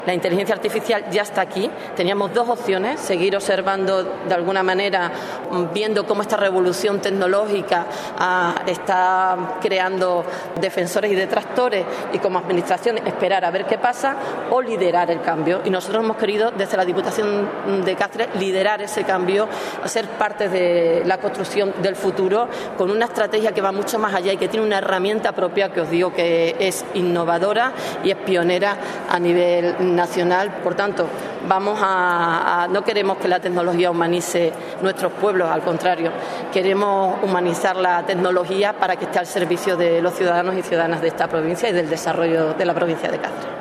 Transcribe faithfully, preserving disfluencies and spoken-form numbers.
La inteligencia artificial ya está aquí. Teníamos dos opciones: seguir observando de alguna manera, viendo cómo esta revolución tecnológica ah, está creando defensores y detractores, y como administración esperar a ver qué pasa, o liderar el cambio. Y nosotros hemos querido desde la Diputación de Cáceres liderar ese cambio, ser parte de la construcción del futuro con una estrategia que va mucho más allá y que tiene una herramienta propia que os digo que es innovadora y es pionera a nivel nacional. Por tanto, vamos a, a no queremos que la tecnología humanice nuestros pueblos, al contrario, queremos humanizar la tecnología para que esté al servicio de los ciudadanos y ciudadanas de esta provincia y del desarrollo de la provincia de Cáceres.